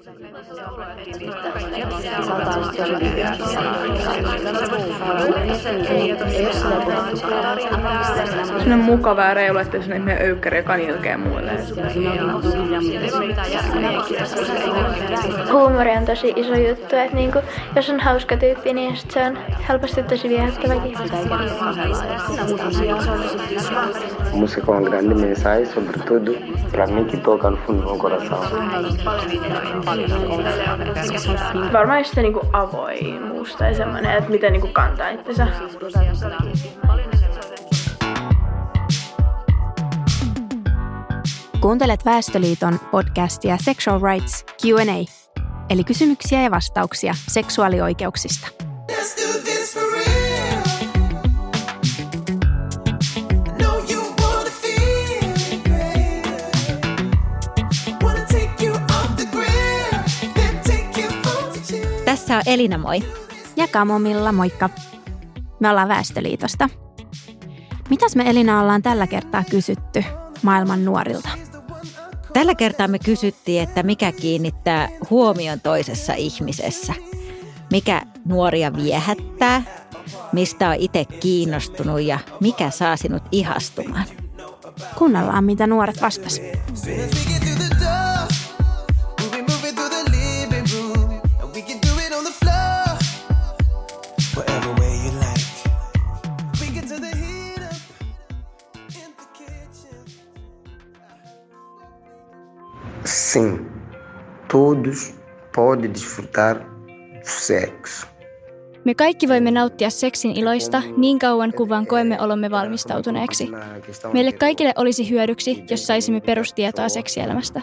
Se on mukavaa reilu, että se on meidän öykkäri, joka nilkeä muille. Huumori on tosi iso juttu, että niinku, jos on hauska tyyppi, niin se on helposti tosi viehättäväkin. Música é uma grande mensagem, sobretudo para mim que toca no fundo do meu coração. Varmaan just se niinku avoimuus tai semmoinen, että miten niinku kantaa itsensä. Kuuntelet Väestöliiton podcastia Sexual Rights Q&A, eli kysymyksiä ja vastauksia seksuaalioikeuksista. Tässä on Elina, moi. Ja Kamomilla, moikka. Me ollaan Väestöliitosta. Mitäs me Elina ollaan tällä kertaa kysytty maailman nuorilta? Tällä kertaa me kysyttiin, että mikä kiinnittää huomion toisessa ihmisessä. Mikä nuoria viehättää, mistä on itse kiinnostunut ja mikä saa sinut ihastumaan. Kuunnellaan, mitä nuoret vastas. Sim, todos podem desfrutar do sexo. Me kaikki voimme nauttia seksin iloista niin kauan kuin vaan koemme olomme valmistautuneeksi. Meille kaikille olisi hyödyksi, jos saisimme perustietoa seksielämästä.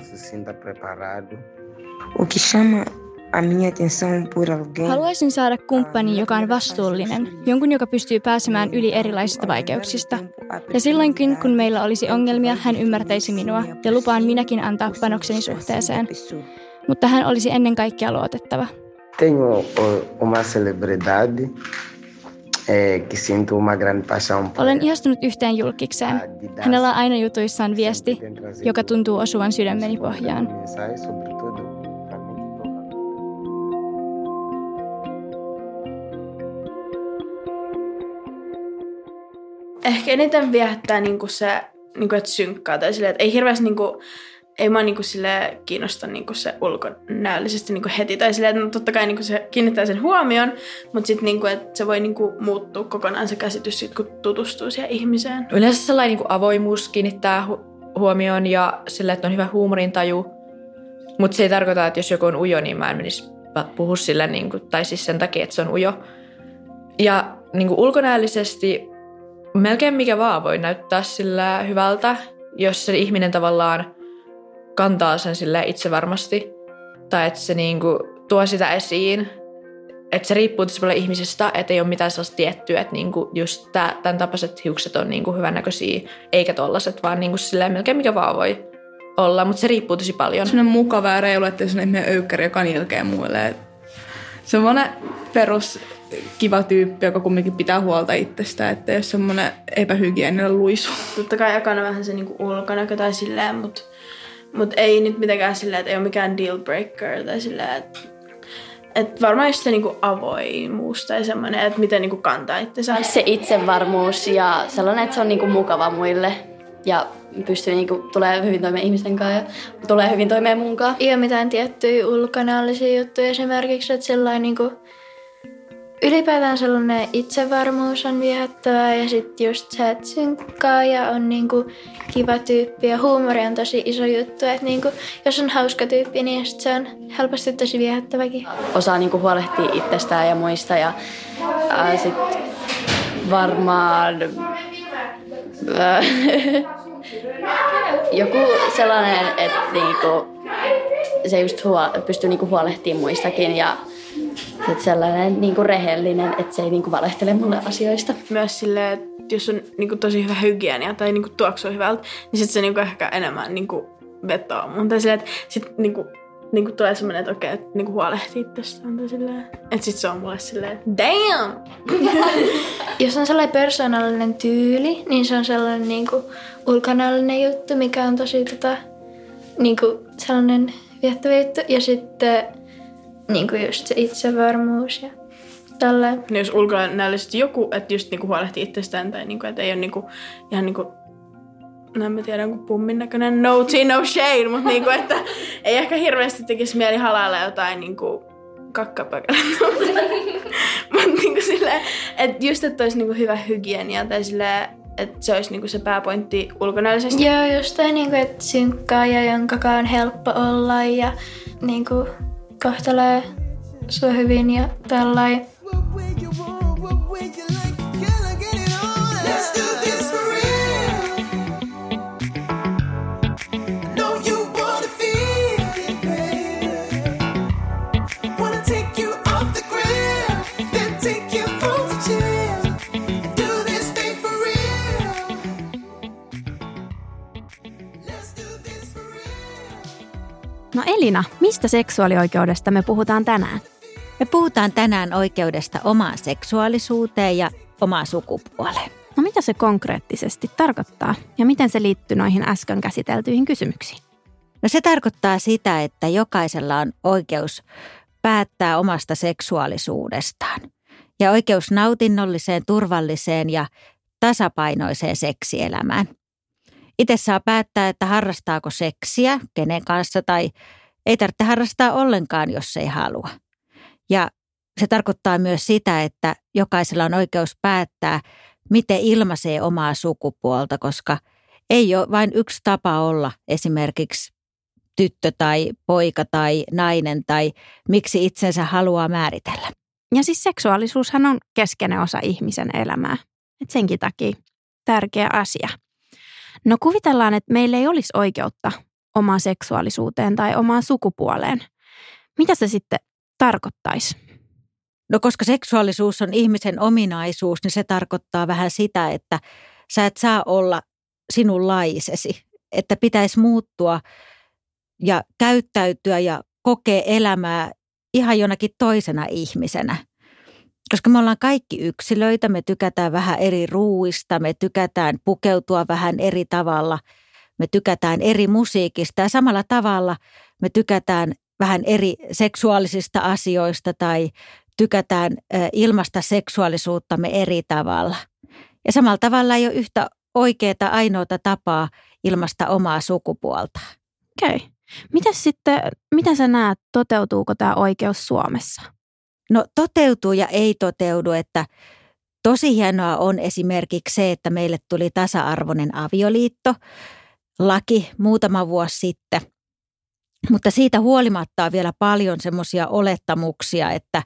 Haluaisin saada kumppanin, joka on vastuullinen, jonkun, joka pystyy pääsemään yli erilaisista vaikeuksista. Ja silloinkin, kun meillä olisi ongelmia, hän ymmärtäisi minua ja lupaan minäkin antaa panokseni suhteeseen. Mutta hän olisi ennen kaikkea luotettava. Tenho uma celebridade que sinto uma grande paixão por. Olen ihastunut yhteen julkikseen. Hänellä on aina jutuissaan viesti, joka tuntuu osuvan sydämeni pohjaan. Ehkä eniten viehättää niinku se, niinku, että synkkaa tai silleen, että ei hirveästi niinku, ei mä niinku sille kiinnosta niinku se ulkonäöllisesti niinku heti tai silleen, että no, totta kai niinku se kiinnittää sen huomion, mutta sitten niinku, että se voi niinku muuttua kokonaan se käsitys sit, kun tutustuu siihen ihmiseen. Yleensä sellainen niinku avoimuus kiinnittää huomioon ja silleen, että on hyvä huumorintaju, mutta se ei tarkoita, että jos joku on ujo, niin mä en menisi puhua sille, niinku, tai siis sen takia, että se on ujo. Ja niinku ulkonäöllisesti melkein mikä vaan voi näyttää sillä hyvältä, jos se ihminen tavallaan kantaa sen sille itse varmasti. Tai että se niinku tuo sitä esiin. Että se riippuu tosi paljon ihmisestä, että ei ole mitään sellaista tiettyä, että niinku just tämän tapaiset hiukset on niinku hyvännäköisiä, eikä tollaset, vaan niinku silleen melkein mikä vaan voi olla. Mutta se riippuu tosi paljon. Se on mukavaa ja reilu, että se on meidän öykkäri, joka nilkeä muille. Semmoinen perus kiva tyyppi, joka kumminkin pitää huolta itsestään, että jos semmoinen epähygieninen luisu. Totta kai jakana vähän se niinku ulkonäkö tai silleen, mut ei nyt mitenkään silleen, että ei ole mikään deal breaker tai silleen, että varmaan just se niinku avoimuus tai semmoinen, että miten niinku kantaa itsensä. Se itsevarmuus ja sellainen, että se on niinku mukava muille ja pystyy niinku tulee hyvin toimeen ihmisten kanssa ja tulee hyvin toimeen mun kanssa. Ei ole mitään tiettyjä ulkonäöllisiä juttuja esimerkiksi, että sellainen niinku ylipäätään sellainen itsevarmuus on viehättävää ja sitten just se, että synkkaa ja on niinku kiva tyyppi ja huumori on tosi iso juttu. Että niinku, jos on hauska tyyppi, niin se on helposti tosi viehättäväkin. Osaa niinku huolehtia itsestään ja muista ja sitten varmaan joku sellainen, että niinku, se just pystyy niinku huolehtimaan muistakin ja että sellainen niinku rehellinen, että se ei niinku valehtele mulle asioista. Myös silleen, että jos on niinku tosi hyvä hygienia tai niinku tuoksuu hyvältä, niin sitten se niinku ehkä enemmän niinku vetoo mun. Tai silleen, että sit niinku tulee semmoinen, että okei, että niinku huolehtii itsestään tai silleen. Että sit se on mulle silleen, damn! Jos on sellainen persoonallinen tyyli, niin se on sellainen niinku ulkonäöllinen juttu, mikä on tosi niinku sellainen viettävä juttu. Ja sitten niin kuin just se itsevarmuus ja tälleen. Jos ulkonäöllisesti joku, että just niinku huolehtii itsestään tai niinku, että ei ole niinku, ihan niinku, no en mä tiedä, joku pummin näköinen no tea, no shade, mutta niinku, että ei ehkä hirveästi tekisi mieli halailla jotain niinku kakkapökälää. Mutta niinku silleen, että just, että olisi niinku hyvä hygienia tai silleen, että se olisi niinku se pääpointti ulkonäöllisesti. Joo, just toi niinku, että synkkaa ja jonkakaan on helppo olla ja niinku kohtelee sua hyvin ja tällainen. No Elina, mistä seksuaalioikeudesta me puhutaan tänään? Me puhutaan tänään oikeudesta omaan seksuaalisuuteen ja omaan sukupuoleen. No mitä se konkreettisesti tarkoittaa ja miten se liittyy noihin äsken käsiteltyihin kysymyksiin? No se tarkoittaa sitä, että jokaisella on oikeus päättää omasta seksuaalisuudestaan ja oikeus nautinnolliseen, turvalliseen ja tasapainoiseen seksielämään. Itse saa päättää, että harrastaako seksiä, kenen kanssa tai ei tarvitse harrastaa ollenkaan, jos ei halua. Ja se tarkoittaa myös sitä, että jokaisella on oikeus päättää, miten ilmaisee omaa sukupuolta, koska ei ole vain yksi tapa olla esimerkiksi tyttö tai poika tai nainen tai miksi itsensä haluaa määritellä. Ja siis seksuaalisuushan on keskeinen osa ihmisen elämää. Et senkin takia tärkeä asia. No kuvitellaan, että meillä ei olisi oikeutta omaan seksuaalisuuteen tai omaan sukupuoleen. Mitä se sitten tarkoittaisi? No koska seksuaalisuus on ihmisen ominaisuus, niin se tarkoittaa vähän sitä, että sä et saa olla sinunlaisesi. Että pitäisi muuttua ja käyttäytyä ja kokea elämää ihan jonakin toisena ihmisenä. Koska me ollaan kaikki yksilöitä, me tykätään vähän eri ruuista, me tykätään pukeutua vähän eri tavalla, me tykätään eri musiikista ja samalla tavalla me tykätään vähän eri seksuaalisista asioista tai tykätään ilmaista seksuaalisuuttamme eri tavalla. Ja samalla tavalla ei ole yhtä oikeaa ainoata tapaa ilmaista omaa sukupuolta. Okei. Mitäs sitten, miten sä näet, toteutuuko tämä oikeus Suomessa? No toteutuu ja ei toteudu, että tosi hienoa on esimerkiksi se, että meille tuli tasa-arvoinen avioliitto, laki muutama vuosi sitten. Mutta siitä huolimatta on vielä paljon semmoisia olettamuksia, että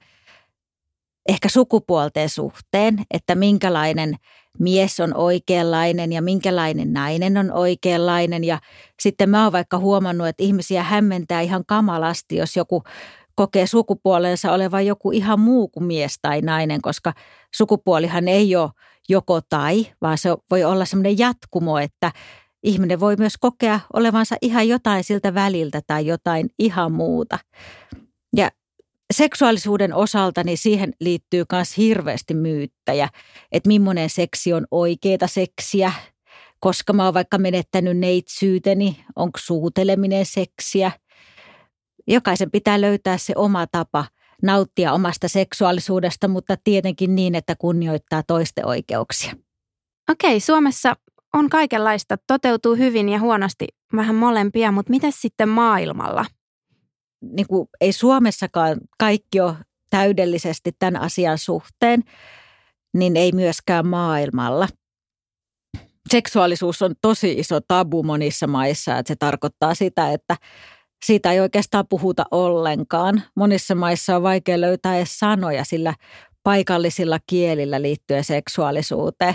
ehkä sukupuolten suhteen, että minkälainen mies on oikeanlainen ja minkälainen nainen on oikeanlainen. Ja sitten mä oon vaikka huomannut, että ihmisiä hämmentää ihan kamalasti, jos joku kokee sukupuolensa olevan joku ihan muu kuin mies tai nainen, koska sukupuolihan ei ole joko tai, vaan se voi olla semmoinen jatkumo, että ihminen voi myös kokea olevansa ihan jotain siltä väliltä tai jotain ihan muuta. Ja seksuaalisuuden osalta niin siihen liittyy myös hirveästi myyttäjä, että millainen seksi on oikeaa seksiä, koska mä oon vaikka menettänyt neitsyyteni, onko suuteleminen seksiä. Jokaisen pitää löytää se oma tapa nauttia omasta seksuaalisuudesta, mutta tietenkin niin, että kunnioittaa toisten oikeuksia. Okei, Suomessa on kaikenlaista, toteutuu hyvin ja huonosti vähän molempia, mutta miten sitten maailmalla? Niin kuin ei Suomessakaan kaikki ole täydellisesti tämän asian suhteen, niin ei myöskään maailmalla. Seksuaalisuus on tosi iso tabu monissa maissa, että se tarkoittaa sitä, että siitä ei oikeastaan puhuta ollenkaan. Monissa maissa on vaikea löytää edes sanoja sillä paikallisilla kielillä liittyen seksuaalisuuteen.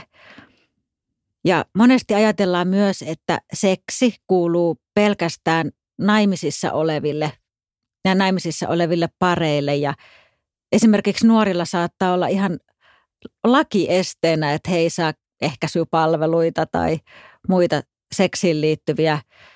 Ja monesti ajatellaan myös, että seksi kuuluu pelkästään naimisissa oleville pareille. Ja esimerkiksi nuorilla saattaa olla ihan lakiesteenä, että he ei saa ehkäisypalveluita tai muita seksiin liittyviä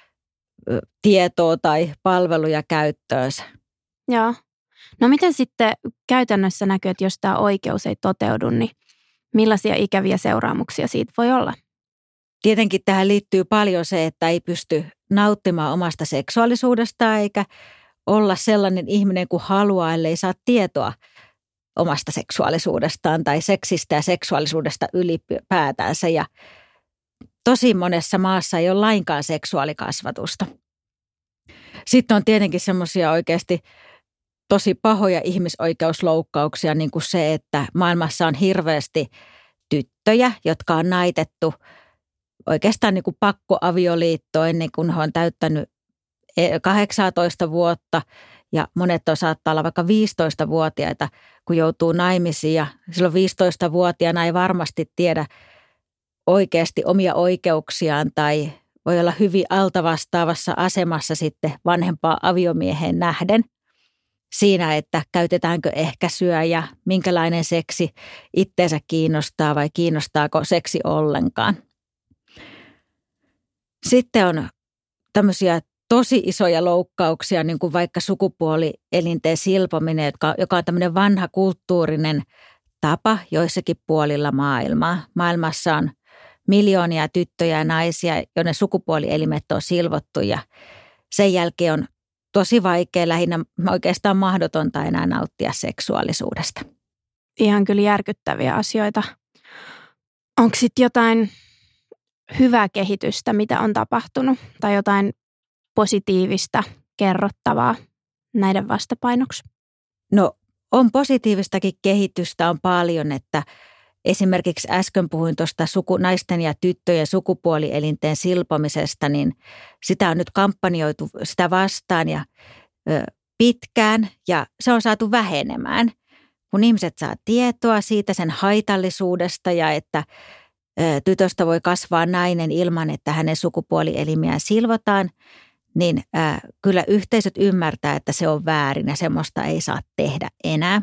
tietoa tai palveluja käyttöönsä. Joo. No miten sitten käytännössä näkyy, että jos tämä oikeus ei toteudu, niin millaisia ikäviä seuraamuksia siitä voi olla? Tietenkin tähän liittyy paljon se, että ei pysty nauttimaan omasta seksuaalisuudestaan eikä olla sellainen ihminen kuin haluaa, ellei saa tietoa omasta seksuaalisuudestaan tai seksistä ja seksuaalisuudesta ylipäätänsä. Ja tosi monessa maassa ei ole lainkaan seksuaalikasvatusta. Sitten on tietenkin semmoisia oikeasti tosi pahoja ihmisoikeusloukkauksia, niin kuin se, että maailmassa on hirveästi tyttöjä, jotka on naitettu oikeastaan niin kuin pakkoavioliittoon ennen kuin he on täyttänyt 18 vuotta ja monet saattaa olla vaikka 15-vuotiaita, kun joutuu naimisiin ja silloin 15-vuotiaana ei varmasti tiedä oikeasti omia oikeuksiaan tai voi olla hyvin altavastaavassa asemassa sitten vanhempaa aviomieheen nähden siinä, että käytetäänkö ehkäisyä ja minkälainen seksi itteensä kiinnostaa vai kiinnostaako seksi ollenkaan. Sitten on tämmöisiä tosi isoja loukkauksia, niin kuin vaikka sukupuolielinten silpominen, joka on tämmöinen vanha kulttuurinen tapa joissakin puolilla maailmaa. Maailmassa on miljoonia tyttöjä ja naisia, joiden sukupuolielimet on silvottu ja sen jälkeen on tosi vaikea, lähinnä oikeastaan mahdotonta enää nauttia seksuaalisuudesta. Ihan kyllä järkyttäviä asioita. Onko sitten jotain hyvää kehitystä, mitä on tapahtunut tai jotain positiivista kerrottavaa näiden vastapainoksi? No on positiivistakin kehitystä on paljon, että esimerkiksi äsken puhuin tuosta naisten ja tyttöjen sukupuolielinten silpomisesta, niin sitä on nyt kampanjoitu sitä vastaan ja pitkään ja se on saatu vähenemään, kun ihmiset saa tietoa siitä sen haitallisuudesta ja että tytöstä voi kasvaa nainen ilman, että hänen sukupuolielimiään silvotaan, niin kyllä yhteisöt ymmärtää, että se on väärin ja semmoista ei saa tehdä enää.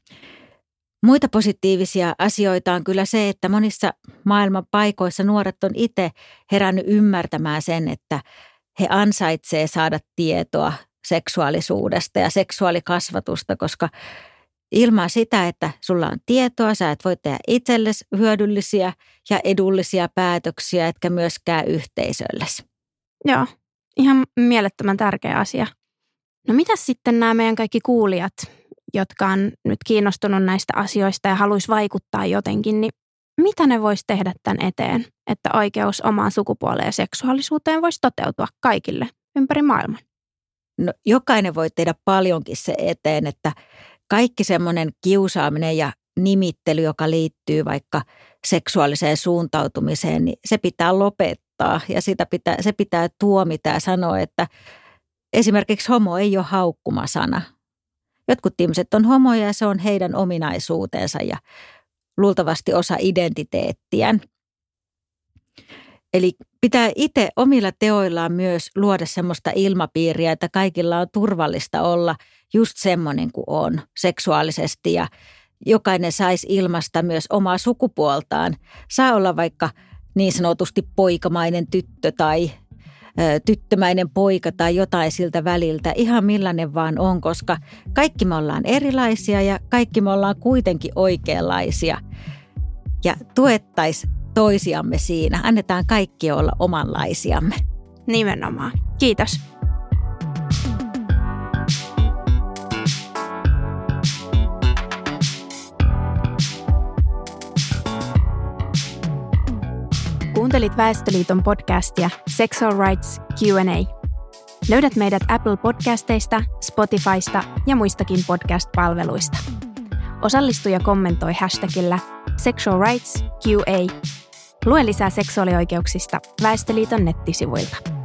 Muita positiivisia asioita on kyllä se, että monissa maailman paikoissa nuoret on itse herännyt ymmärtämään sen, että he ansaitsee saada tietoa seksuaalisuudesta ja seksuaalikasvatusta, koska ilman sitä, että sulla on tietoa, sä et voi tehdä itsellesi hyödyllisiä ja edullisia päätöksiä, etkä myöskään yhteisöllesi. Joo, ihan mielettömän tärkeä asia. No mitäs sitten nämä meidän kaikki kuulijat, jotka on nyt kiinnostunut näistä asioista ja haluaisi vaikuttaa jotenkin, niin mitä ne voisi tehdä tämän eteen, että oikeus omaan sukupuoleen ja seksuaalisuuteen voisi toteutua kaikille ympäri maailman? No, jokainen voi tehdä paljonkin se eteen, että kaikki semmoinen kiusaaminen ja nimittely, joka liittyy vaikka seksuaaliseen suuntautumiseen, niin se pitää lopettaa ja se pitää tuomita ja sanoa, että esimerkiksi homo ei ole haukkumasana. Jotkut ihmiset on homoja ja se on heidän ominaisuutensa ja luultavasti osa identiteettiään. Eli pitää itse omilla teoillaan myös luoda semmoista ilmapiiriä, että kaikilla on turvallista olla just semmoinen kuin on seksuaalisesti ja jokainen saisi ilmaista myös omaa sukupuoltaan. Saa olla vaikka niin sanotusti poikamainen tyttö tai tyttömäinen poika tai jotain siltä väliltä, ihan millainen vaan on, koska kaikki me ollaan erilaisia ja kaikki me ollaan kuitenkin oikeanlaisia. Ja tuettaisiin toisiamme siinä. Annetaan kaikki olla omanlaisiamme. Nimenomaan. Kiitos. Kuuntelit Väestöliiton podcastia Sexual Rights Q&A. Löydät meidät Apple Podcasteista, Spotifysta ja muistakin podcast-palveluista. Osallistu ja kommentoi hashtagillä Sexual Rights QA. Lue lisää seksuaalioikeuksista Väestöliiton nettisivuilta.